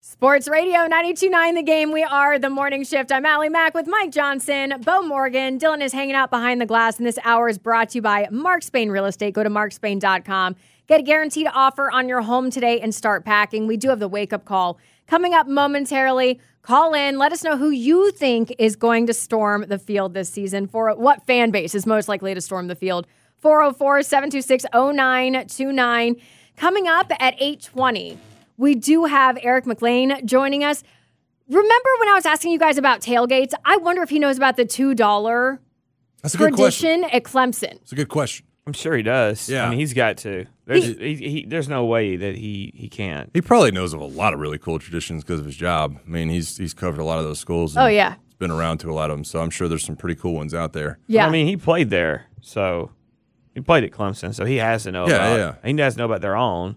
Sports Radio 92.9 The Game. We are the Morning Shift. I'm Allie Mack with Mike Johnson, Bo Morgan. Dylan is hanging out behind the glass, and this hour is brought to you by Mark Spain Real Estate. Go to markspain.com. Get a guaranteed offer on your home today and start packing. We do have the wake-up call coming up momentarily. Call in. Let us know who you think is going to storm the field this season. For what fan base is most likely to storm the field? 404-726-0929. Coming up at 8:20. We do have Eric McLean joining us. Remember when I was asking you guys about tailgates? I wonder if he knows about the $2 That's a good tradition question. at Clemson. It's a good question. I'm sure he does. Yeah. I mean, he's got to. There's no way that he can't. He probably knows of a lot of really cool traditions because of his job. I mean, he's covered a lot of those schools. Oh, yeah. He's been around to a lot of them, so I'm sure there's some pretty cool ones out there. Yeah. I mean, he played there, so he played at Clemson, so he has to know about. He has to know about their own.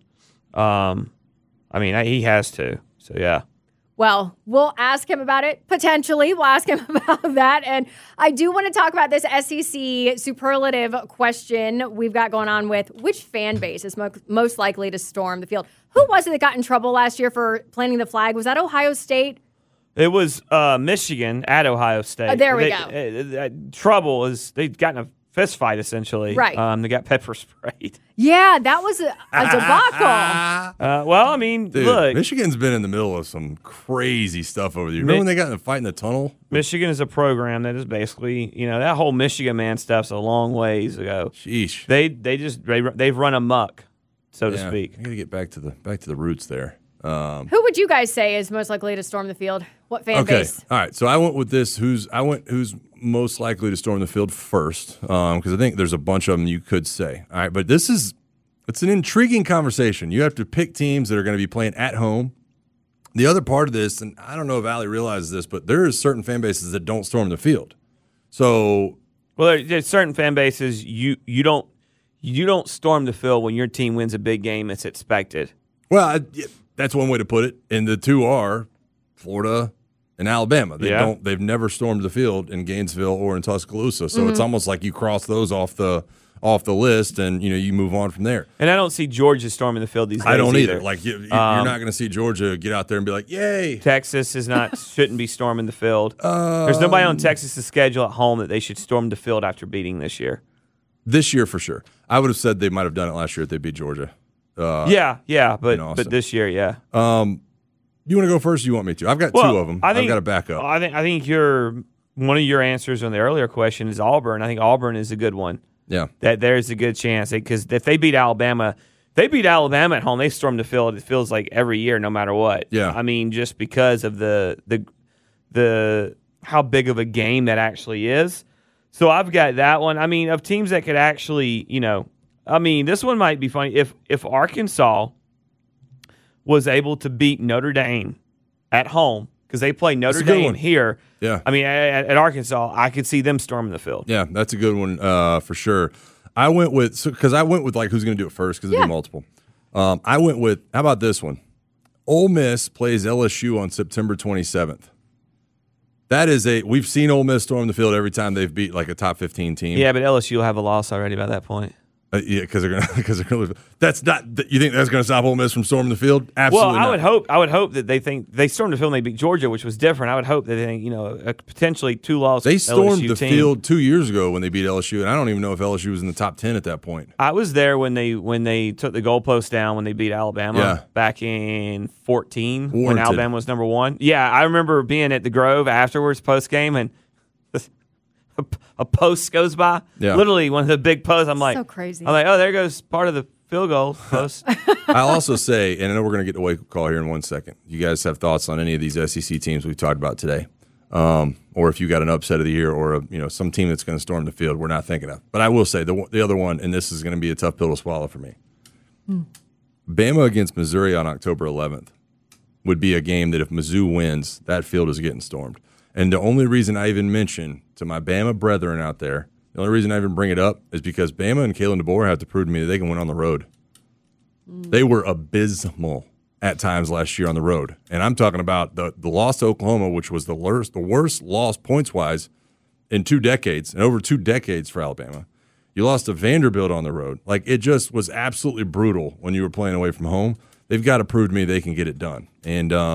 I mean, he has to. So, yeah. Well, we'll ask him about it, potentially. We'll ask him about that. And I do want to talk about this SEC superlative question we've got going on with which fan base is most likely to storm the field. Who was it that got in trouble last year for planting the flag? Was that Ohio State? It was Michigan at Ohio State. There we go. Trouble is they'd gotten a fist fight, essentially. Right. They got pepper sprayed. Yeah, that was a debacle. Well, I mean, Dude, look. Michigan's been in the middle of some crazy stuff over the years. Remember when they got in a fight in the tunnel? Michigan is a program that is basically, that whole Michigan man stuff's a long ways ago. Sheesh. They've run amok, so to speak. I got to get back to the roots there. Who would you guys say is most likely to storm the field? What fan base? All right. So I went with this. Who's most likely to storm the field first? Because I think there's a bunch of them you could say. All right, but it's an intriguing conversation. You have to pick teams that are going to be playing at home. The other part of this, and I don't know if Allie realizes this, but there is certain fan bases that don't storm the field. So, well, there's certain fan bases you don't storm the field when your team wins a big game. It's expected. Well, that's one way to put it. And the two are Florida and Alabama. They've never stormed the field in Gainesville or in Tuscaloosa. So It's almost like you cross those off the list and you move on from there. And I don't see Georgia storming the field these days. I don't either. Like you're not going to see Georgia get out there and be like, "Yay!" Texas shouldn't be storming the field. There's nobody on Texas' schedule at home that they should storm the field after beating this year. This year for sure. I would have said they might have done it last year if they beat Georgia. But this year, yeah. You want to go first? Or you want me to? I've got two of them. I've got to back up. I think one of your answers on the earlier question is Auburn. I think Auburn is a good one. Yeah, that there's a good chance because if they beat Alabama at home. They storm the field. It feels like every year, no matter what. Yeah, I mean, just because of the how big of a game that actually is. So I've got that one. I mean, of teams that could actually, this one might be funny if Arkansas was able to beat Notre Dame at home because they play Notre Dame here. Yeah. I mean, at Arkansas, I could see them storming the field. Yeah, that's a good one for sure. I went with like who's going to do it first because it'll be multiple. I went with how about this one? Ole Miss plays LSU on September 27th. That is we've seen Ole Miss storm the field every time they've beat like a top 15 team. Yeah, but LSU will have a loss already by that point. Because they're gonna. That's not. You think that's going to stop Ole Miss from storming the field? Absolutely. Well, not. I would hope that they think they stormed the field and they beat Georgia, which was different. I would hope that they think a potentially 2-loss. They stormed LSU the team. field 2 years ago when they beat LSU, and I don't even know if LSU was in the top 10 at that point. I was there when they took the goalpost down when they beat Alabama back in 2014 when Alabama was number 1. Yeah, I remember being at the Grove afterwards post game and. A post goes by, literally one of the big posts. I'm like, so crazy. I'm like, oh, there goes part of the field goal post. I'll also say, and I know we're going to get to wake-up call here in 1 second. You guys have thoughts on any of these SEC teams we've talked about today, or if you got an upset of the year, or some team that's going to storm the field we're not thinking of. But I will say the other one, and this is going to be a tough pill to swallow for me. Bama against Missouri on October 11th would be a game that if Mizzou wins, that field is getting stormed. And the only reason I even mention to my Bama brethren out there, the only reason I even bring it up is because Bama and Kalen DeBoer have to prove to me that they can win on the road. They were abysmal at times last year on the road. And I'm talking about the loss to Oklahoma, which was the worst loss points-wise in 2 decades, and over 2 decades for Alabama. You lost to Vanderbilt on the road. Like, it just was absolutely brutal when you were playing away from home. They've got to prove to me they can get it done. And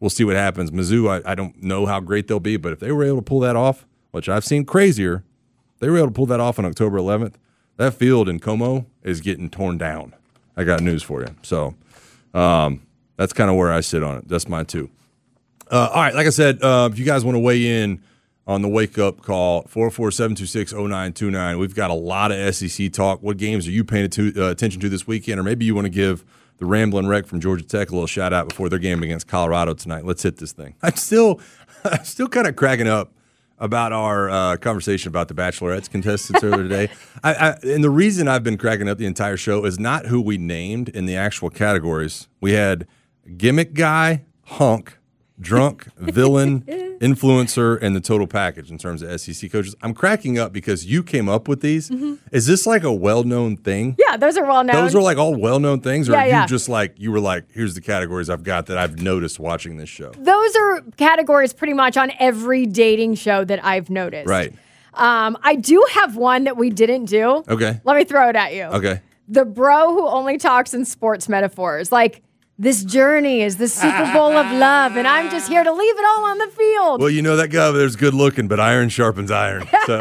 we'll see what happens. Mizzou, I don't know how great they'll be, but if they were able to pull that off, which I've seen crazier, they were able to pull that off on October 11th. That field in Como is getting torn down. I got news for you. So that's kind of where I sit on it. That's mine too. All right, like I said, if you guys want to weigh in on the wake-up call, 404-726-0929. We've got a lot of SEC talk. What games are you paying attention to this weekend? Or maybe you want to give the Ramblin' Wreck from Georgia Tech a little shout-out before their game against Colorado tonight. Let's hit this thing. I'm still kind of cracking up about our conversation about the Bachelorette's contestants earlier today. And the reason I've been cracking up the entire show is not who we named in the actual categories. We had gimmick guy, hunk, drunk, villain, influencer, and the total package in terms of SEC coaches. I'm cracking up because you came up with these. Mm-hmm. Is this like a well-known thing? Yeah, those are well-known. Those are like all well-known things? Or yeah, you just like, you were like, here's the categories I've got that I've noticed watching this show? Those are categories pretty much on every dating show that I've noticed. Right. I do have one that we didn't do. Okay. Let me throw it at you. Okay. The bro who only talks in sports metaphors. Like, this journey is the Super Bowl of love, and I'm just here to leave it all on the field. Well, you know that guy over there's good looking, but iron sharpens iron. So.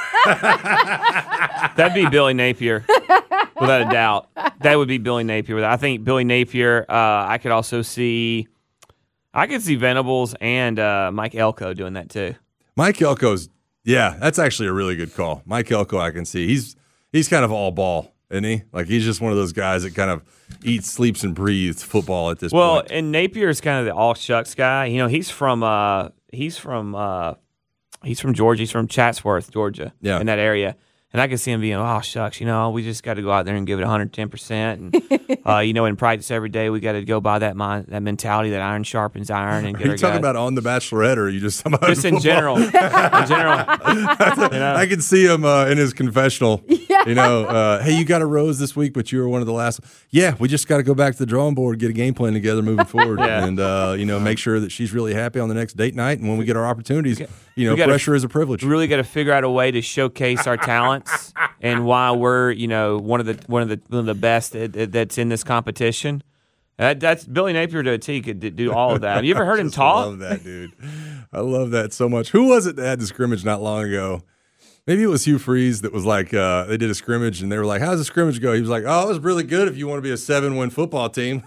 That'd be Billy Napier, without a doubt. That would be Billy Napier. I think Billy Napier. I could see Venables and Mike Elko doing that too. Mike Elko's, yeah, that's actually a really good call. Mike Elko, I can see he's kind of all ball, isn't he? Like he's just one of those guys that kind of eats, sleeps, and breathes football at this point. Well, and Napier's kind of the all shucks guy. You know, he's from Georgia. He's from Chatsworth, Georgia, in that area. And I could see him being, oh, shucks, we just got to go out there and give it 110%. And, in practice every day, we got to go by that mentality that iron sharpens iron. And are you talking about on the Bachelorette, or are you just talking about just in general? In general. I can see him in his confessional. Yeah. Hey, you got a rose this week, but you were one of the last. Yeah, we just got to go back to the drawing board, get a game plan together moving forward, and make sure that she's really happy on the next date night. And when we get our opportunities, pressure is a privilege. We really got to figure out a way to showcase our talents and why we're one of the best that's in this competition. That's Billy Napier to a T could do all of that. Have you ever heard him talk? I love that, dude. I love that so much. Who was it that had the scrimmage not long ago? Maybe it was Hugh Freeze that was like, they did a scrimmage and they were like, how's the scrimmage go? He was like, oh, it was really good if you want to be a 7-win football team.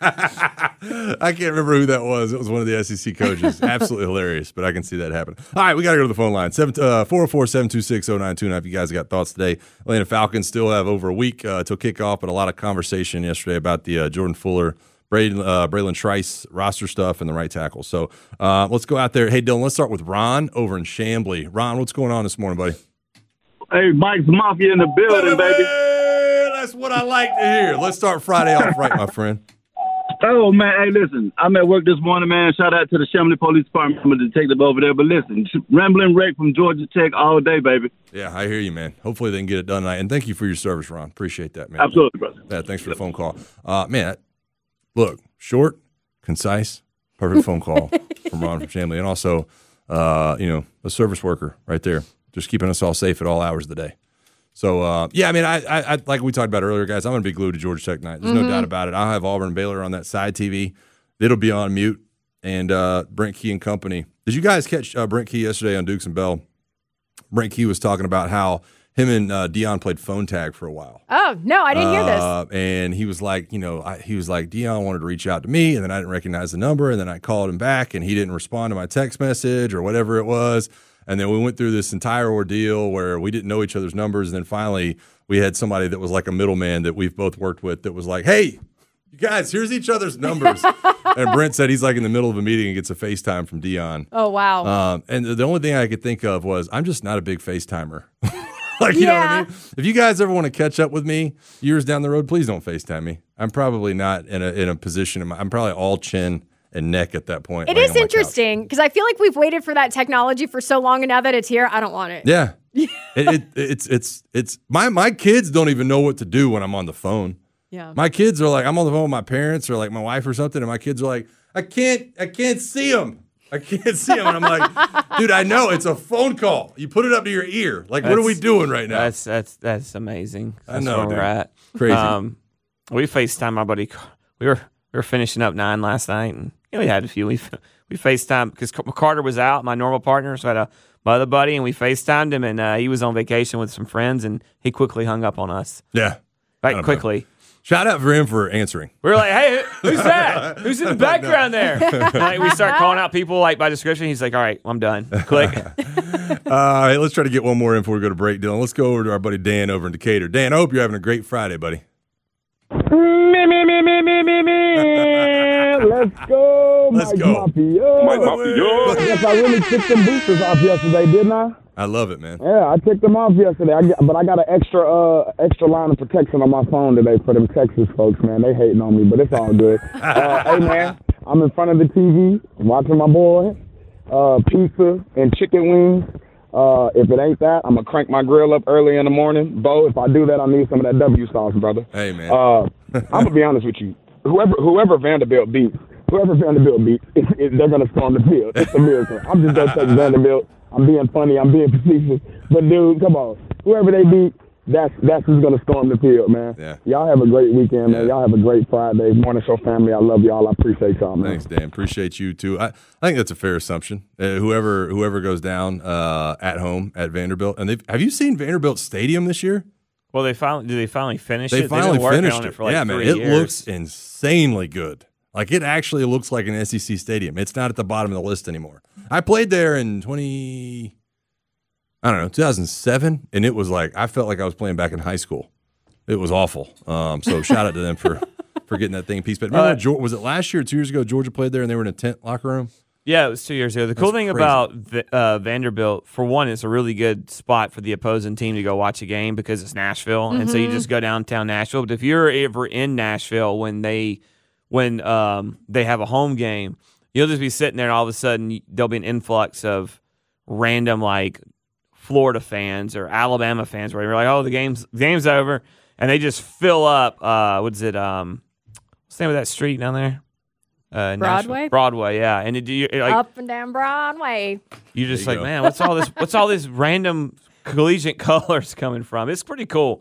I can't remember who that was. It was one of the SEC coaches. Absolutely hilarious, but I can see that happen. All right, we got to go to the phone line. 404-726-0929 if you guys got thoughts today. Atlanta Falcons still have over a week till kickoff, but a lot of conversation yesterday about the Jordan Fuller, Braylon Trice roster stuff and the right tackle. So let's go out there. Hey, Dylan, let's start with Ron over in Chamblee. Ron, what's going on this morning, buddy? Hey, Mike's Mafia in the building, baby. That's what I like to hear. Let's start Friday off right, my friend. Oh, man, hey, listen, I'm at work this morning, man. Shout out to the Chamblee Police Department. I'm a detective over there. But listen, Ramblin' Wreck from Georgia Tech all day, baby. Yeah, I hear you, man. Hopefully they can get it done tonight. And thank you for your service, Ron. Appreciate that, man. Absolutely, brother. Yeah, thanks for the phone call. Man, look, short, concise, perfect phone call from Ron from Chamblee. And also, a service worker right there, just keeping us all safe at all hours of the day. So, I like we talked about earlier, guys, I'm going to be glued to Georgia Tech tonight. There's no doubt about it. I'll have Auburn and Baylor on that side TV. It'll be on mute. And Brent Key and company. Did you guys catch Brent Key yesterday on Dukes and Bell? Brent Key was talking about how him and Deion played phone tag for a while. Oh, no, I didn't hear this. And he was like, Deion wanted to reach out to me, and then I didn't recognize the number, and then I called him back, and he didn't respond to my text message or whatever it was. And then we went through this entire ordeal where we didn't know each other's numbers. And then finally we had somebody that was like a middleman that we've both worked with that was like, hey, you guys, here's each other's numbers. And Brent said he's like in the middle of a meeting and gets a FaceTime from Deion. Oh, wow. And the only thing I could think of was I'm just not a big FaceTimer. You know what I mean? If you guys ever want to catch up with me years down the road, please don't FaceTime me. I'm probably not in a position. I'm probably all chin and neck at that point. It is interesting because I feel like we've waited for that technology for so long, and now that it's here, I don't want it. Yeah, it's my kids don't even know what to do when I'm on the phone. Yeah, my kids are like, I'm on the phone with my parents or like my wife or something, and my kids are like, I can't see them. I can't see them, and I'm like, dude, I know it's a phone call. You put it up to your ear. Like, what are we doing right now? That's amazing. That's I know, where we're at. Crazy. We FaceTime my buddy. We were finishing up 9 last night, and we had a few. We FaceTimed because Carter was out, my normal partner, so I had my other buddy, and we FaceTimed him, and he was on vacation with some friends, and he quickly hung up on us. Yeah. Like, quickly. Shout out for him for answering. We were like, hey, who's that? Who's in the background there? And, like, we start calling out people like by description. He's like, all right, I'm done. Click. Hey, let's try to get one more in before we go to break, Dylan. Let's go over to our buddy Dan over in Decatur. Dan, I hope you're having a great Friday, buddy. Let's go, Let's Mike go. Mafia. Mike Mafia. Yes, I really kicked them boosters off yesterday, didn't I? I love it, man. Yeah, I kicked them off yesterday. But I got an extra line of protection on my phone today for them Texas folks, man. They hating on me, but it's all good. Hey, man, I'm in front of the TV watching my boy, pizza and chicken wings. If it ain't that, I'm going to crank my grill up early in the morning. Bo, if I do that, I need some of that W sauce, brother. Hey, man. I'm going to be honest with you. Whoever Vanderbilt beats, they're going to storm the field. It's a miracle. I'm just going to take Vanderbilt. I'm being funny. I'm being facetious. But, dude, come on. Whoever they beat, that's who's going to storm the field, man. Yeah. Y'all have a great weekend, man. Yeah. Y'all have a great Friday. Morning Show family, I love y'all. I appreciate y'all, man. Thanks, Dan. Appreciate you, too. I think that's a fair assumption. Whoever goes down at home at Vanderbilt. And have you seen Vanderbilt Stadium this year? Well, did they finally finish it? They finally They've been working finished on it. for like yeah, man. 3 It years. looks insanely good. Like, it actually looks like an SEC stadium. It's not at the bottom of the list anymore. I played there in 2007, and it was like, I felt like I was playing back in high school. It was awful. So shout out to them for getting that thing in peace. But remember, was it last year or 2 years ago, Georgia played there, and they were in a tent locker room? Yeah, it was 2 years ago. The cool thing crazy. about Vanderbilt, for one, it's a really good spot for the opposing team to go watch a game because it's Nashville, and so you just go downtown Nashville. But if you're ever in Nashville when they have a home game, you'll just be sitting there, and all of a sudden there'll be an influx of random like Florida fans or Alabama fans where you're like, oh, the game's over, and they just fill up. What's the name of that street down there? Broadway? Nashville. Broadway, yeah. And like, Up and down Broadway. you're just There like, you go. man, what's all this random collegiate colors coming from? It's pretty cool.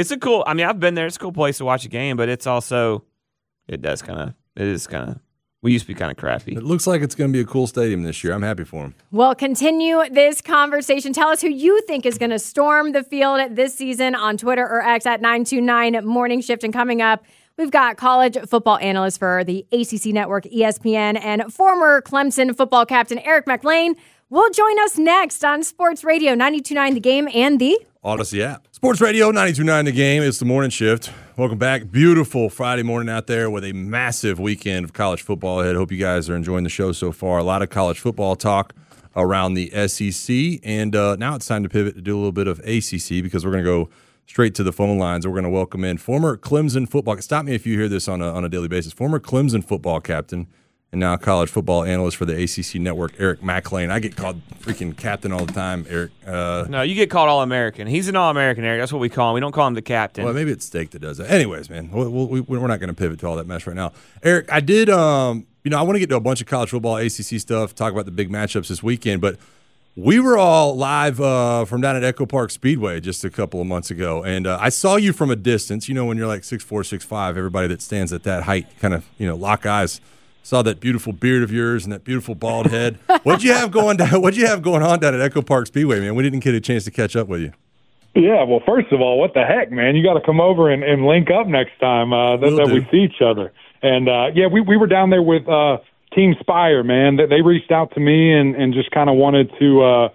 I mean, I've been there. It's a cool place to watch a game, but it's also, we used to be kind of crappy. It looks like it's going to be a cool stadium this year. I'm happy for them. We'll continue this conversation. Tell us who you think is going to storm the field this season on Twitter or X at 929 Morning Shift. And coming up, we've got college football analyst for the ACC Network, ESPN, and former Clemson football captain Eric McLean will join us next on Sports Radio 92.9 The Game and the Odyssey app. Sports Radio 92.9 The Game. It's the morning shift. Welcome back. Beautiful Friday morning out there with a massive weekend of college football ahead. Hope you guys are enjoying the show so far. A lot of college football talk around the SEC. And now it's time to pivot to do a little bit of ACC because we're going to go straight to the phone lines. We're going to welcome in former Clemson football. Stop me if you hear this on a daily basis. Former Clemson football captain and now college football analyst for the ACC Network, Eric McLean. I get called freaking captain all the time, Eric. No, you get called All-American. He's an All-American, Eric. That's what we call him. We don't call him the captain. Well, maybe it's Steak that does that. Anyways, man, we're not going to pivot to all that mess right now. Eric, I did, I want to get to a bunch of college football, ACC stuff, talk about the big matchups this weekend, but we were all live from down at Echo Park Speedway just a couple of months ago, and I saw you from a distance. You know, when you're like 6'4", 6'5", everybody that stands at that height kind of, lock eyes. Saw that beautiful beard of yours and that beautiful bald head. What'd you have going on down at Echo Park Speedway, man? We didn't get a chance to catch up with you. Yeah, well, first of all, what the heck, man? You got to come over and link up next time that we see each other. And, we were down there with Team Spire, man. They reached out to me and just kind of wanted to,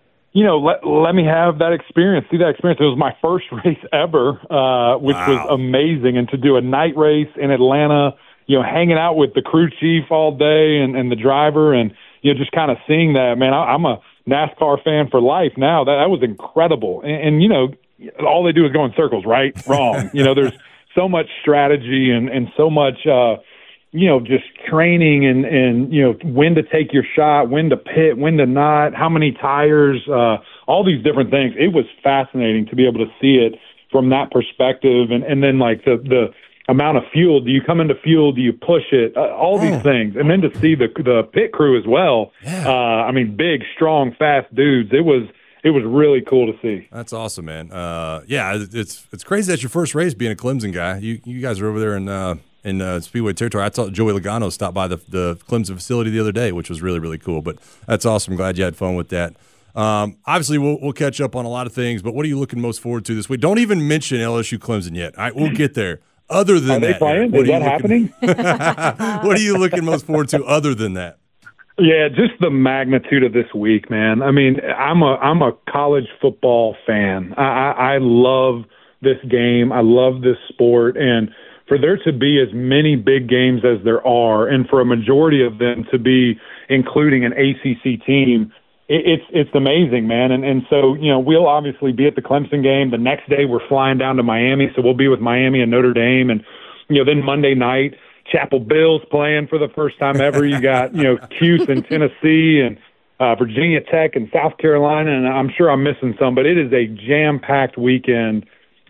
let me have that experience, see that experience. It was my first race ever, which was amazing. And to do a night race in Atlanta, hanging out with the crew chief all day and the driver and, just kind of seeing that, man, I'm a NASCAR fan for life now. That was incredible. And all they do is go in circles, right? Wrong. There's so much strategy and so much, just training and when to take your shot, when to pit, when to not, how many tires, all these different things. It was fascinating to be able to see it from that perspective. And then like the amount of fuel, do you come into fuel, do you push it, all these things. And then to see the pit crew as well. Yeah. Big, strong, fast dudes. It was really cool to see. That's awesome, man. It's crazy that's your first race being a Clemson guy. You guys are over there in in Speedway territory. I saw Joey Logano stop by the Clemson facility the other day, which was really, really cool. But that's awesome. Glad you had fun with that. Obviously, we'll catch up on a lot of things, but what are you looking most forward to this week? Don't even mention LSU Clemson yet. We'll get there. Other than that, playing? Is that happening? What are you looking most forward to other than that? Yeah, just the magnitude of this week, man. I mean, I'm a college football fan. I love this game. I love this sport, and for there to be as many big games as there are, and for a majority of them to be including an ACC team, it's amazing, man. And so, we'll obviously be at the Clemson game. The next day we're flying down to Miami, so we'll be with Miami and Notre Dame. And, then Monday night, Chapel Bill's playing for the first time ever. You got, Cuse in Tennessee and Virginia Tech and South Carolina, and I'm sure I'm missing some, but it is a jam-packed weekend,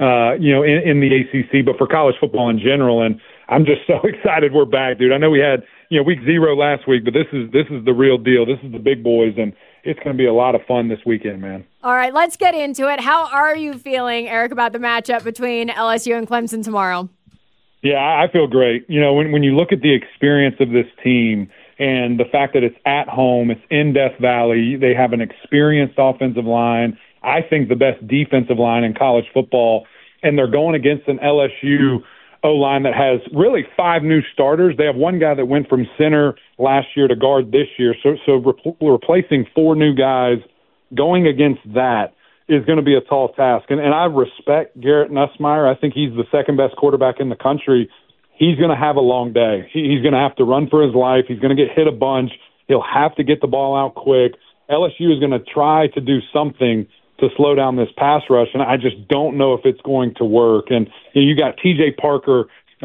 in the ACC, but for college football in general. And I'm just so excited we're back, dude. I know we had, week 0 last week, but this is the real deal. This is the big boys, and it's going to be a lot of fun this weekend, man. All right, let's get into it. How are you feeling, Eric, about the matchup between LSU and Clemson tomorrow? Yeah, I feel great. When you look at the experience of this team and the fact that it's at home, it's in Death Valley, they have an experienced offensive line, I think the best defensive line in college football, and they're going against an LSU O-line that has really 5 new starters. They have one guy that went from center last year to guard this year, so replacing 4 new guys, going against that is going to be a tall task. And I respect Garrett Nussmeier. I think he's the second-best quarterback in the country. He's going to have a long day. He's going to have to run for his life. He's going to get hit a bunch. He'll have to get the ball out quick. LSU is going to try to do something to slow down this pass rush, and I just don't know if it's going to work. And you got T.J. Parker,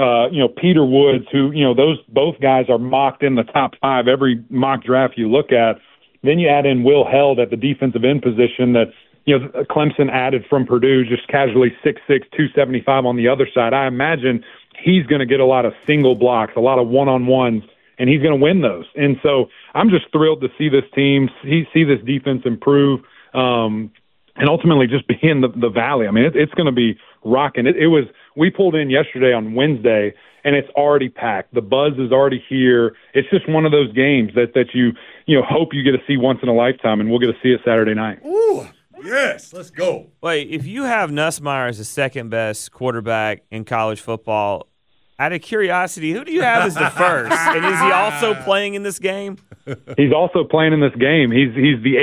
Peter Woods, who, those both guys are mocked in the top 5 every mock draft you look at. Then you add in Will Held at the defensive end position that, Clemson added from Purdue, just casually 6'6", 275 on the other side. I imagine he's going to get a lot of single blocks, a lot of one-on-ones, and he's going to win those. And so I'm just thrilled to see this team, see this defense improve, and ultimately just be in the Valley. I mean, it's going to be rocking. We pulled in yesterday on Wednesday, and it's already packed. The buzz is already here. It's just one of those games that you hope you get to see once in a lifetime, and we'll get to see it Saturday night. Ooh, yes, let's go. Wait, if you have Nussmeier as the second-best quarterback in college football, out of curiosity, who do you have as the first? And is he also playing in this game? He's also playing in this game. He's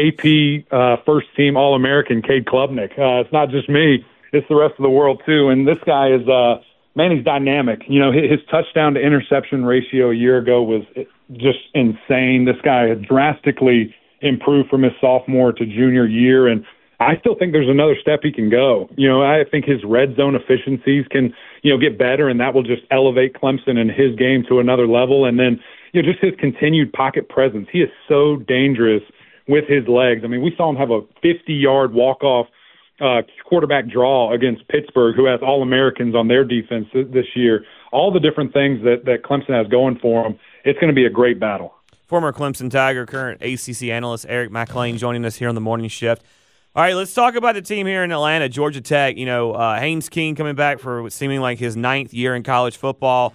the AP first-team All-American, Cade Klubnik. It's not just me. It's the rest of the world, too. And this guy is he's dynamic. His touchdown-to-interception ratio a year ago was just insane. This guy has drastically improved from his sophomore to junior year, and I still think there's another step he can go. I think his red zone efficiencies can, get better, and that will just elevate Clemson and his game to another level. And then, just his continued pocket presence. He is so dangerous with his legs. I mean, we saw him have a 50-yard walk-off quarterback draw against Pittsburgh, who has All-Americans on their defense this year. All the different things that Clemson has going for them, it's going to be a great battle. Former Clemson Tiger, current ACC analyst Eric McLean joining us here on the morning shift. All right, let's talk about the team here in Atlanta, Georgia Tech. Haynes King coming back for seeming like his 9th year in college football.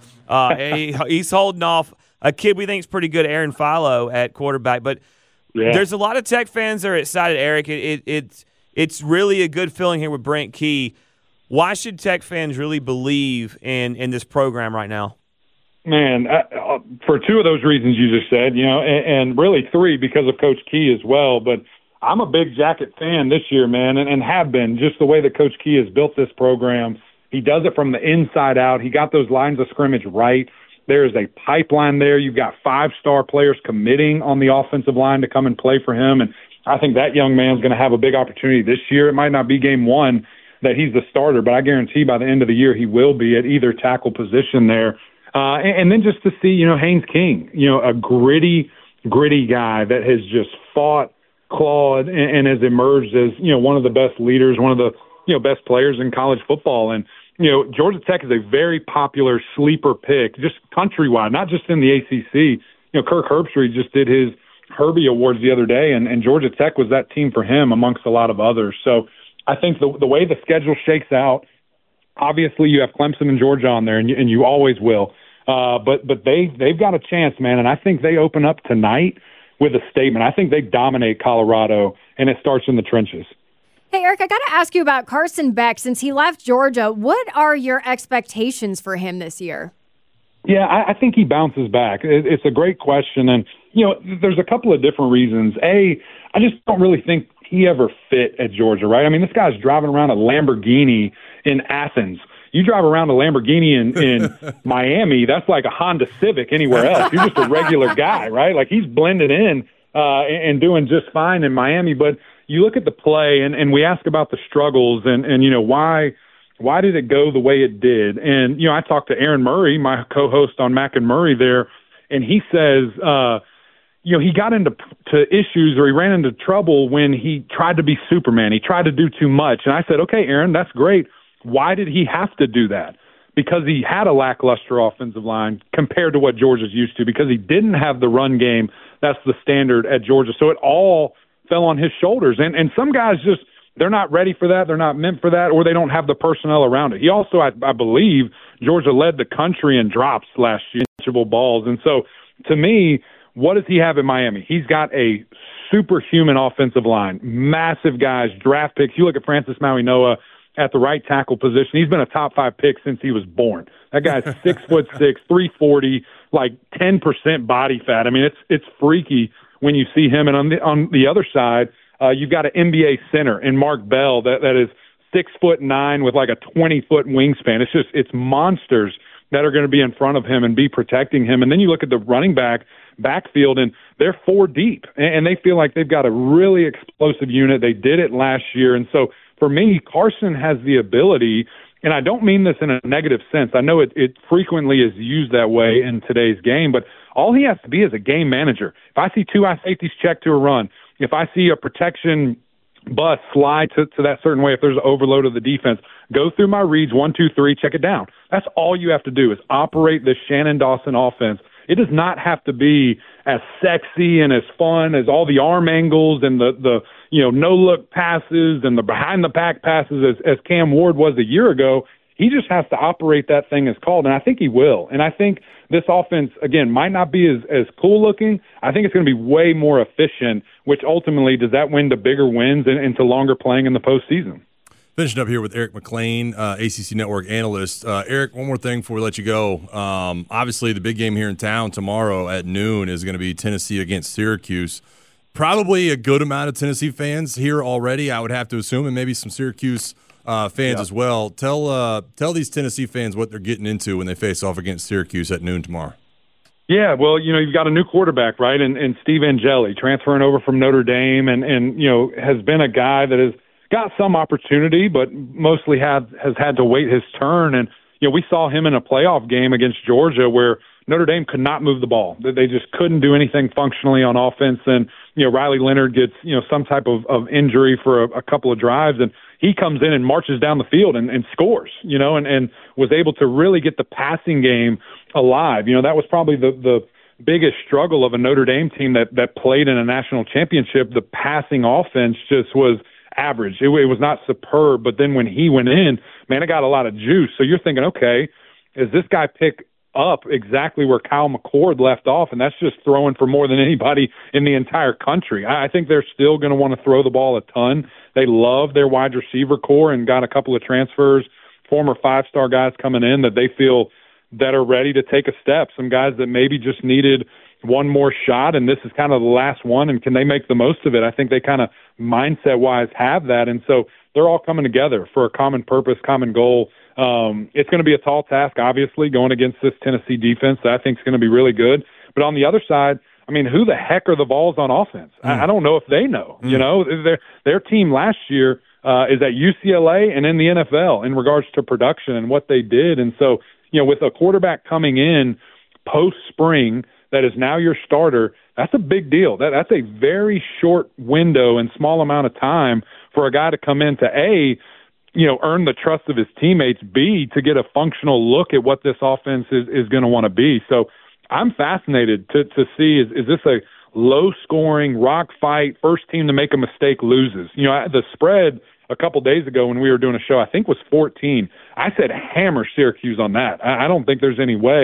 He's holding off a kid we think is pretty good, Aaron Philo, at quarterback. But there's a lot of Tech fans that are excited, Eric. It's really a good feeling here with Brent Key. Why should Tech fans really believe in this program right now? Man, for 2 of those reasons you just said, and really 3 because of Coach Key as well. But I'm a big Jacket fan this year, man, and have been, just the way that Coach Key has built this program. He does it from the inside out. He got those lines of scrimmage right. There is a pipeline there. You've got 5-star players committing on the offensive line to come and play for him, and I think that young man's going to have a big opportunity this year. It might not be game 1 that he's the starter, but I guarantee by the end of the year he will be at either tackle position there. And then just to see, Haynes King, a gritty guy that has just fought, clawed, and has emerged as, one of the best leaders, one of the, best players in college football. And, Georgia Tech is a very popular sleeper pick, just countrywide, not just in the ACC. Kirk Herbstreit just did his Herbie Awards the other day, and Georgia Tech was that team for him amongst a lot of others. So I think the way the schedule shakes out, obviously you have Clemson and Georgia on there, and you always will. But they've got a chance, man, and I think they open up tonight with a statement. I think they dominate Colorado, and it starts in the trenches. Hey, Eric, I got to ask you about Carson Beck. Since he left Georgia, what are your expectations for him this year? Yeah, I think he bounces back. It's a great question, and there's a couple of different reasons. A, I just don't really think he ever fit at Georgia, right? I mean, this guy's driving around a Lamborghini in Athens. You drive around a Lamborghini in Miami, that's like a Honda Civic anywhere else. You're just a regular guy, right? Like, he's blended in and doing just fine in Miami. But you look at the play, and we ask about the struggles and why did it go the way it did? And, I talked to Aaron Murray, my co-host on Mac and Murray there, and he says, he got into issues, or he ran into trouble when he tried to be Superman. He tried to do too much. And I said, okay, Aaron, that's great. Why did he have to do that? Because he had a lackluster offensive line compared to what Georgia's used to, because he didn't have the run game. That's the standard at Georgia. So it all fell on his shoulders. And some guys just, they're not ready for that. They're not meant for that, or they don't have the personnel around it. He also, I believe, Georgia led the country in drops last year, catchable balls. And so, to me, what does he have in Miami? He's got a superhuman offensive line, massive guys, draft picks. You look at Francis Mauigoa at the right tackle position. He's been a top 5 pick since he was born. That guy's 6'6", 340, like 10% body fat. I mean, it's freaky when you see him. And on the other side, you've got an NBA center in Mark Bell that is 6'9" with like a 20-foot wingspan. It's monsters that are going to be in front of him and be protecting him. And then you look at the running backfield, and they're 4 deep, and they feel like they've got a really explosive unit. They did it last year. And so for me, Carson has the ability, and I don't mean this in a negative sense. I know it frequently is used that way in today's game, but all he has to be is a game manager. If I see 2 high safeties check to a run, if I see a protection bus slide to that certain way, if there's an overload of the defense, go through my reads, 1, 2, 3, check it down. That's all you have to do is operate this Shannon Dawson offense. It does not have to be as sexy and as fun as all the arm angles and the no-look passes and the behind-the-back passes as Cam Ward was a year ago. He just has to operate that thing as called, and I think he will. And I think this offense, again, might not be as cool-looking. I think it's going to be way more efficient, which ultimately does that win to bigger wins and to longer playing in the postseason. Finishing up here with Eric McLean, ACC Network analyst. Eric, one more thing before we let you go. Obviously, the big game here in town tomorrow at noon is going to be Tennessee against Syracuse. Probably a good amount of Tennessee fans here already, I would have to assume, and maybe some Syracuse fans as well. Tell these Tennessee fans what they're getting into when they face off against Syracuse at noon tomorrow. Yeah, well, you've got a new quarterback, right, and Steve Angeli transferring over from Notre Dame, and has been a guy that has got some opportunity, but mostly has had to wait his turn. And, we saw him in a playoff game against Georgia where Notre Dame could not move the ball. They just couldn't do anything functionally on offense. And, Riley Leonard gets, some type of injury for a couple of drives, and he comes in and marches down the field and scores, and was able to really get the passing game alive. That was probably the biggest struggle of a Notre Dame team that played in a national championship. The passing offense just was average. It was not superb, but then when he went in, man, it got a lot of juice. So you're thinking, okay, is this guy pick up exactly where Kyle McCord left off? And that's just throwing for more than anybody in the entire country. I think they're still going to want to throw the ball a ton. They love their wide receiver core and got a couple of transfers, former 5-star guys coming in that they feel that are ready to take a step. Some guys that maybe just needed one more shot, and this is kind of the last one, and can they make the most of it? I think they kind of mindset-wise have that, and so they're all coming together for a common purpose, common goal. It's going to be a tall task, obviously, going against this Tennessee defense that I think is going to be really good. But on the other side, I mean, who the heck are the Vols on offense? I don't know if they know. Their team last year is at UCLA and in the NFL in regards to production and what they did. And so, with a quarterback coming in post-spring that is now your starter, that's a big deal. That's a very short window and small amount of time for a guy to come in to earn the trust of his teammates, B, to get a functional look at what this offense is going to want to be. So I'm fascinated to see, is this a low-scoring rock fight, first team to make a mistake loses? The spread a couple days ago when we were doing a show, I think was 14. I said hammer Syracuse on that. I don't think there's any way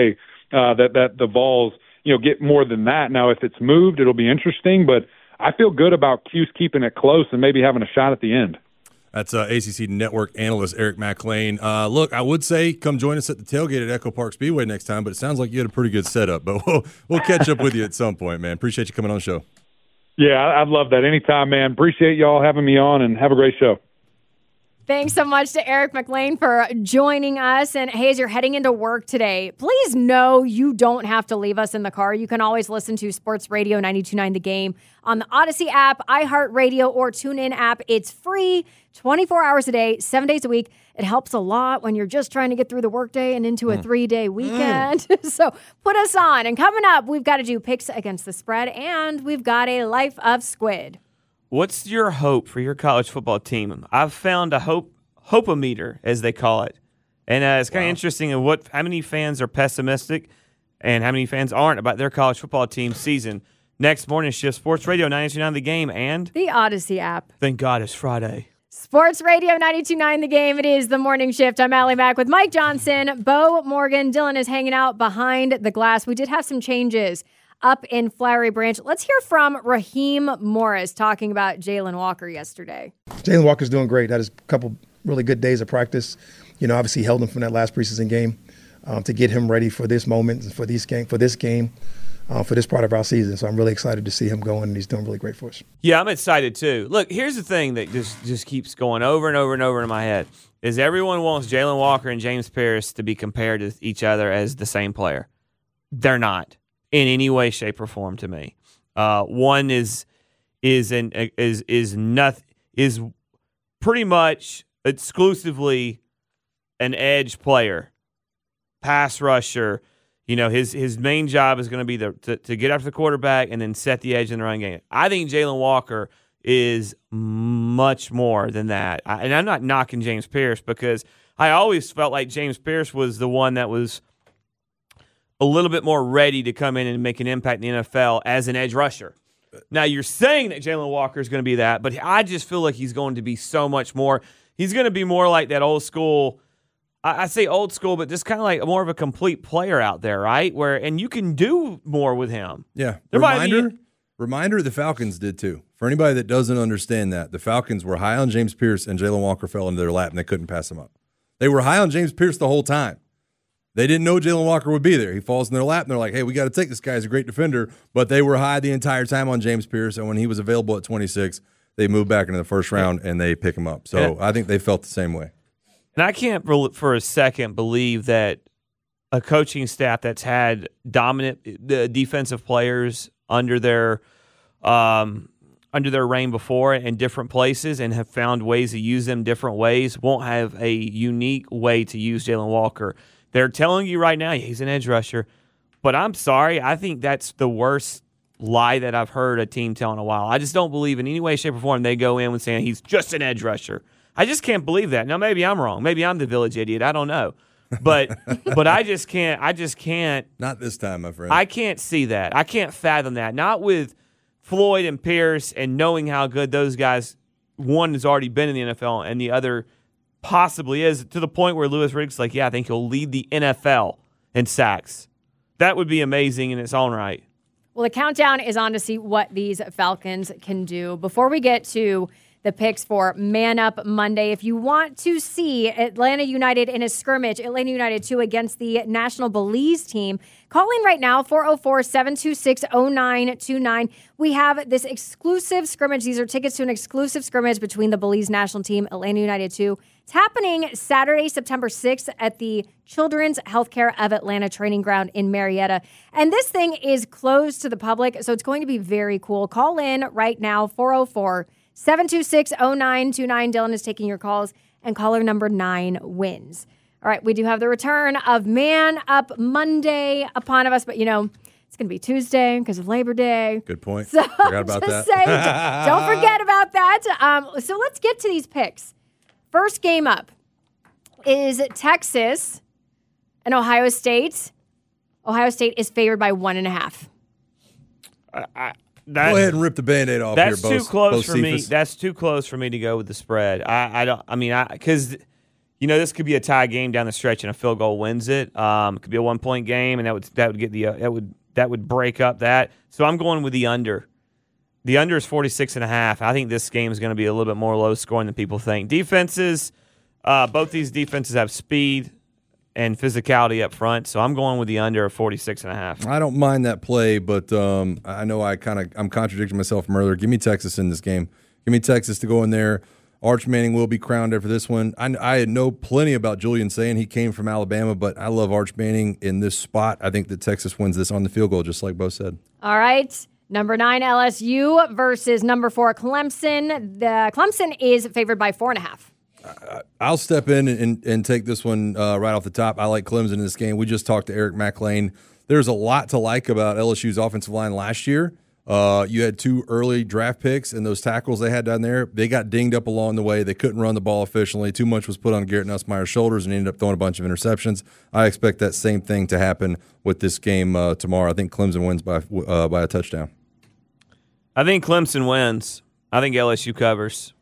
that the Vols, get more than that. Now, if it's moved, it'll be interesting, but I feel good about Cuse keeping it close and maybe having a shot at the end. That's ACC Network analyst Eric McLean. Look, I would say come join us at the tailgate at Echo Park Speedway next time, but it sounds like you had a pretty good setup. But we'll catch up with you at some point, man. Appreciate you coming on the show. Yeah, I'd love that. Anytime, man. Appreciate y'all having me on, and have a great show. Thanks so much to Eric McLean for joining us. And hey, as you're heading into work today, please know you don't have to leave us in the car. You can always listen to Sports Radio 92.9 The Game on the Odyssey app, iHeartRadio, or TuneIn app. It's free 24 hours a day, 7 days a week. It helps a lot when you're just trying to get through the workday and into a 3-day weekend. So put us on. And coming up, we've got to do picks against the spread, and we've got a Life of Squid. What's your hope for your college football team? I've found a hope-o-meter, as they call it. And it's kind of interesting of how many fans are pessimistic and how many fans aren't about their college football team season. Next morning shift, Sports Radio 92.9 The Game and the Odyssey app. Thank God it's Friday. Sports Radio 92.9 The Game. It is the morning shift. I'm Allie Mack with Mike Johnson, Bo Morgan. Dylan is hanging out behind the glass. We did have some changes up in Flowery Branch. Let's hear from Raheem Morris talking about Jalen Walker yesterday. Jalen Walker's doing great. That is a couple really good days of practice. Obviously held him from that last preseason game to get him ready for this moment, for this game, for this part of our season. So I'm really excited to see him going, and he's doing really great for us. Yeah, I'm excited too. Look, here's the thing that just keeps going over and over and over in my head is everyone wants Jalen Walker and James Pierce to be compared to each other as the same player. They're not in any way, shape, or form to me. One is pretty much exclusively an edge player, pass rusher. His main job is going to be to get after the quarterback and then set the edge in the run game. I think Jalen Walker is much more than that. And I'm not knocking James Pierce because I always felt like James Pierce was the one that was a little bit more ready to come in and make an impact in the NFL as an edge rusher. Now, you're saying that Jalen Walker is going to be that, but I just feel like he's going to be so much more. He's going to be more like that old school. I say old school, but just kind of like more of a complete player out there, right? And you can do more with him. Yeah. Reminder, the Falcons did too. For anybody that doesn't understand that, the Falcons were high on James Pierce and Jalen Walker fell into their lap and they couldn't pass him up. They were high on James Pierce the whole time. They didn't know Jalen Walker would be there. He falls in their lap and they're like, hey, we got to take this guy. He's a great defender. But they were high the entire time on James Pierce. And when he was available at 26, they moved back into the first round and they pick him up. So I think they felt the same way. And I can't for a second believe that a coaching staff that's had dominant defensive players under their reign before in different places and have found ways to use them different ways won't have a unique way to use Jalen Walker. They're telling you right now he's an edge rusher, but I'm sorry. I think that's the worst lie that I've heard a team tell in a while. I just don't believe in any way, shape, or form they go in with saying he's just an edge rusher. I just can't believe that. Now, maybe I'm wrong. Maybe I'm the village idiot. I don't know. But I just can't. Not this time, my friend. I can't see that. I can't fathom that. Not with Floyd and Pierce and knowing how good those guys, one has already been in the NFL and the other possibly is, to the point where Louis Riddick's like, yeah, I think he'll lead the NFL in sacks. That would be amazing in its own right. Well, the countdown is on to see what these Falcons can do. Before we get to the picks for Man Up Monday, if you want to see Atlanta United in a scrimmage, Atlanta United 2 against the National Belize team, call in right now, 404-726-0929. We have this exclusive scrimmage. These are tickets to an exclusive scrimmage between the Belize national team, Atlanta United 2. It's happening Saturday, September 6th at the Children's Healthcare of Atlanta Training Ground in Marietta. And this thing is closed to the public, so it's going to be very cool. Call in right now, 404-726-0929. Dylan is taking your calls, and caller number 9 wins. All right, we do have the return of Man Up Monday upon us, but it's going to be Tuesday because of Labor Day. Good point. So forgot about that. Don't forget about that. So let's get to these picks. First game up is Texas and Ohio State. Ohio State is favored by 1.5. Go ahead and rip the Band-Aid off here, That's too close for me. That's too close for me to go with the spread. Because this could be a tie game down the stretch, and a field goal wins it. It could be a 1-point game, and that would break up that. So I'm going with the under. The under is 46.5. I think this game is going to be a little bit more low scoring than people think. Defenses, both these defenses have speed and physicality up front, so I'm going with the under of 46.5. I don't mind that play, but I know I'm contradicting myself from earlier. Give me Texas in this game. Give me Texas to go in there. Arch Manning will be crowned after this one. I know plenty about Julian saying he came from Alabama, but I love Arch Manning in this spot. I think that Texas wins this on the field goal, just like Bo said. All right. Number 9, LSU versus number 4, Clemson. The Clemson is favored by 4.5. I'll step in and take this one right off the top. I like Clemson in this game. We just talked to Eric McLean. There's a lot to like about LSU's offensive line last year. You had 2 early draft picks, and those tackles they had down there, they got dinged up along the way. They couldn't run the ball efficiently. Too much was put on Garrett Nussmeier's shoulders, and he ended up throwing a bunch of interceptions. I expect that same thing to happen with this game tomorrow. I think Clemson wins by a touchdown. I think Clemson wins. I think LSU covers.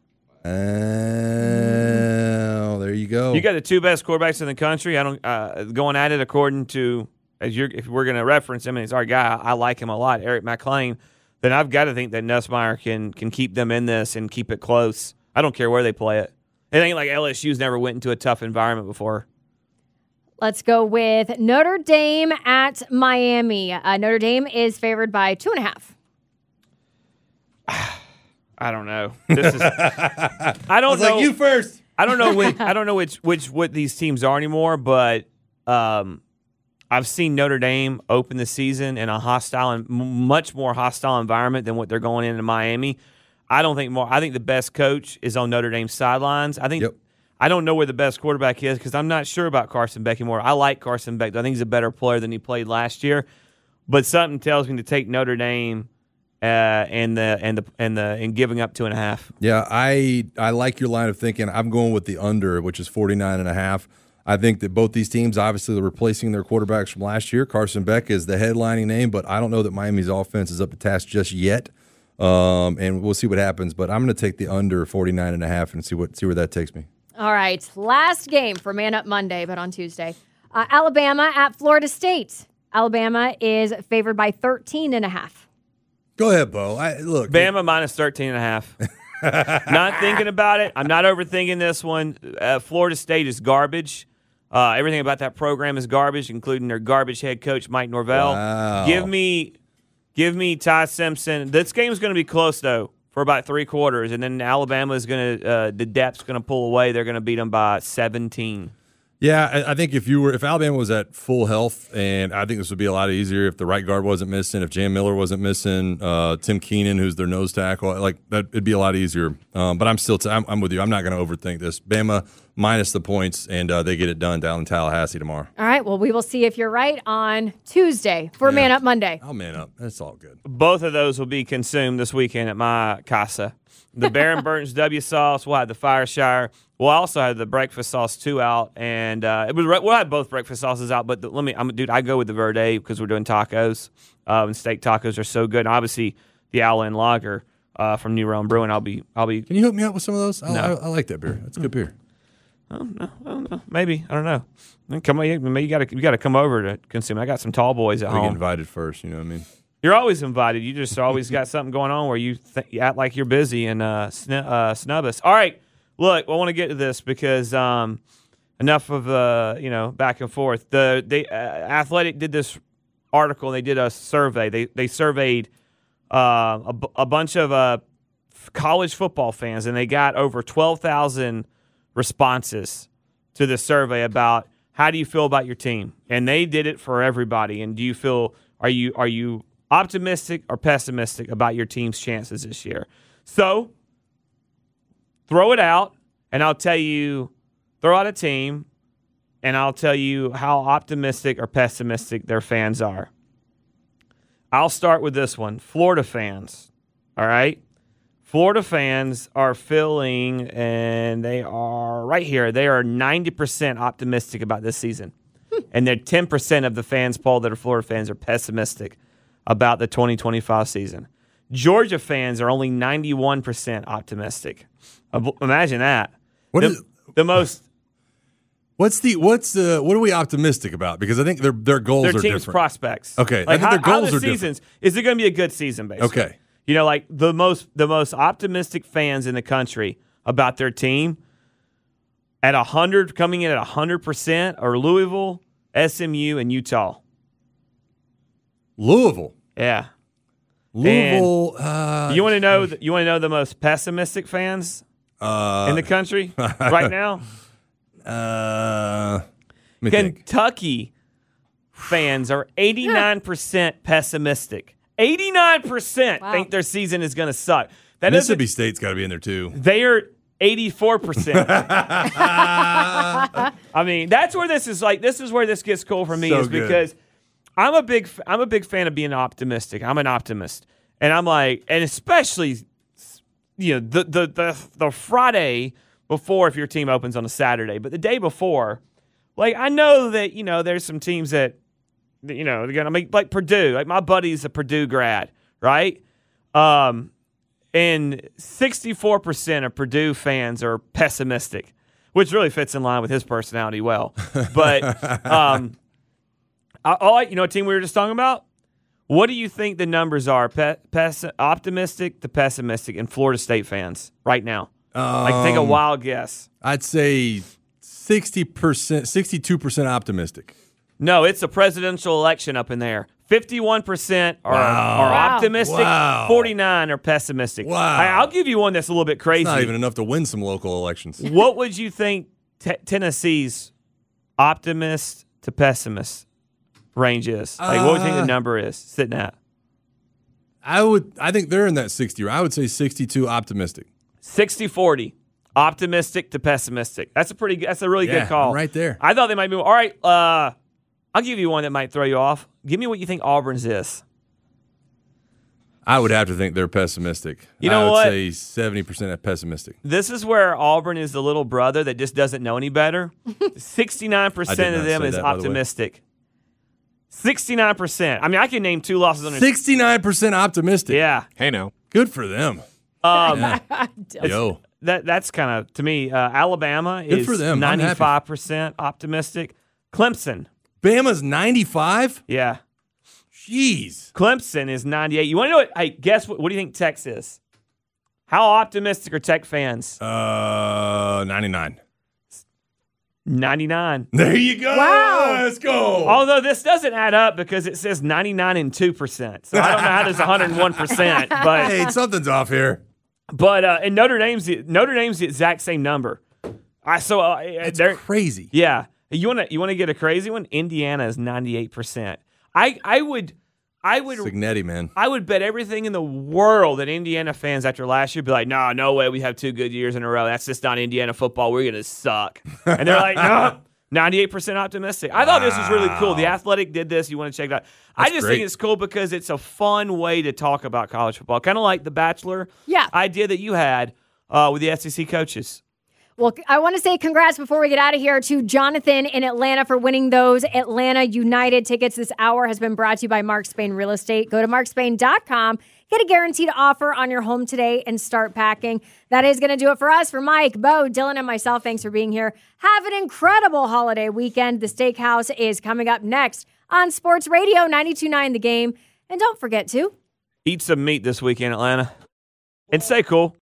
There you go. You got the 2 best quarterbacks in the country. I don't going at it according to if we're going to reference him and he's our guy. I like him a lot, Eric McLean. Then I've got to think that Nussmeier can keep them in this and keep it close. I don't care where they play it. It ain't like LSU's never went into a tough environment before. Let's go with Notre Dame at Miami. Notre Dame is favored by 2.5. I don't know. This is. I don't know. Like you first. I don't know what these teams are anymore, but I've seen Notre Dame open the season in a hostile and much more hostile environment than what they're going into Miami. I think the best coach is on Notre Dame's sidelines. I don't know where the best quarterback is because I'm not sure about Carson Beck anymore. I like Carson Beck. I think he's a better player than he played last year, but something tells me to take Notre Dame. And giving up 2.5. Yeah, I like your line of thinking. I'm going with the under, which is 49.5. I think that both these teams, obviously, they're replacing their quarterbacks from last year. Carson Beck is the headlining name, but I don't know that Miami's offense is up to task just yet. And we'll see what happens. But I'm going to take the under 49.5 and see where that takes me. All right, last game for Man Up Monday, but on Tuesday, Alabama at Florida State. Alabama is favored by 13.5. Go ahead, Bo. Look, Bama minus 13.5. Not thinking about it. I'm not overthinking this one. Florida State is garbage. Everything about that program is garbage, including their garbage head coach, Mike Norvell. Wow. Give me Ty Simpson. This game's going to be close, though, for about 3 quarters, and then Alabama is going to the depth's going to pull away. They're going to beat them by 17. Yeah, I think if Alabama was at full health, and I think this would be a lot easier if the right guard wasn't missing, if Jam Miller wasn't missing, Tim Keenan, who's their nose tackle, like that, it'd be a lot easier. But I'm still, I'm with you. I'm not going to overthink this. Bama minus the points, and they get it done down in Tallahassee tomorrow. All right. Well, we will see if you're right on Tuesday for Man Up Monday. I'll man up. That's all good. Both of those will be consumed this weekend at my casa. The Baron Burton's W sauce. We'll have the Fireshire. We'll also have the breakfast sauce too out, and we'll have both breakfast sauces out. But I go with the Verde because we're doing tacos, and steak tacos are so good. And obviously, the Outland Lager from New Realm Brewing. I'll be. Can you hook me up with some of those? No. I like that beer. That's a good beer. Oh, no, I don't know. Maybe I don't know. Maybe you got to come over to consume. I got some tall boys at home. Get invited first. You know what I mean. You're always invited. You just always got something going on where you act like you're busy and snub us. All right. Look, I want to get to this because enough of back and forth. The Athletic did this article. And they did a survey. They surveyed a bunch of college football fans, and they got over 12,000 responses to the survey about how do you feel about your team, and they did it for everybody. And do you feel are you optimistic or pessimistic about your team's chances this year? So throw it out, and I'll tell you, throw out a team, and I'll tell you how optimistic or pessimistic their fans are. I'll start with this one. Florida fans, all right? Florida fans are feeling, and they are right here, they are 90% optimistic about this season. And they're 10% of the fans polled that are Florida fans are pessimistic about the 2025 season. Georgia fans are only 91% optimistic. Imagine that. The most What are we optimistic about? Because I think their goals Their are team's different. prospects. Okay, like I think their how goals the are seasons, different. Is it going to be a good season, basically? Okay. You know, like the most optimistic fans in the country about their team at 100, coming in at 100%, are Louisville, SMU, and Utah. Louisville. Yeah. Louisville. You want to know? You want to know the most pessimistic fans in the country right now? Let me think. Kentucky fans are 89% pessimistic. 89% think their season is going to suck. That Mississippi State's got to be in there too. They are 84%. I mean, that's where this is like. This is where this gets cool for me, So is good. because I'm a big fan of being optimistic. I'm an optimist, and I'm like, and especially, you know, the Friday before, if your team opens on a Saturday, but the day before, like, I know that, you know, there's some teams that, you know, they're gonna make, like Purdue. Like, my buddy's a Purdue grad, right? And 64% of Purdue fans are pessimistic, which really fits in line with his personality well. But you know, a team we were just talking about. What do you think the numbers are? Optimistic to pessimistic in Florida State fans right now. Like, take a wild guess. I'd say 60%, 62% optimistic. No, it's a presidential election up in there. 51% are optimistic. Wow. 49 are pessimistic. Wow. I'll give you one that's a little bit crazy. It's not even enough to win some local elections. What would you think Tennessee's optimist to pessimist range is? Like, what would you think the number is sitting at? I think they're in that 60. I would say 62 optimistic. 60-40. Optimistic to pessimistic. That's a really good call. I'm right there. I thought they might move. All right, I'll give you one that might throw you off. Give me what you think Auburn's is. I would have to think they're pessimistic. You know I what? would say 70% pessimistic. This is where Auburn is the little brother that just doesn't know any better. 69% of them is optimistic. 69%. I mean, I can name two losses on 69% optimistic. Yeah. Hey, now. Good for them. Yo. That's kind of, to me, Alabama Good is for them. I'm happy. 95% optimistic. Clemson. Bama's 95? Yeah. Jeez. Clemson is 98. You want to know what? Hey, guess what? What do you think Tech's is? How optimistic are Tech fans? 99. 99. There you go. Wow. Let's go. Although this doesn't add up because it says 99 and 2%. So I don't know how there's 101%. But Hey, something's off here. and Notre Dame's the exact same number. It's crazy. Yeah. You want to get a crazy one? Indiana is 98%. I would Signetti, man. I would bet everything in the world that Indiana fans after last year be like, no way, we have 2 good years in a row. That's just not Indiana football. We're gonna suck. And they're like, no, 98% optimistic. I thought this was really cool. The Athletic did this. You want to check it out? I just think it's cool because it's a fun way to talk about college football, kind of like the Bachelor idea that you had with the SEC coaches. Well, I want to say congrats before we get out of here to Jonathan in Atlanta for winning those Atlanta United tickets. This hour has been brought to you by Mark Spain Real Estate. Go to markspain.com, get a guaranteed offer on your home today, and start packing. That is going to do it for us. For Mike, Bo, Dylan, and myself, thanks for being here. Have an incredible holiday weekend. The Steakhouse is coming up next on Sports Radio 92.9 The Game. And don't forget to eat some meat this weekend, Atlanta, and stay cool.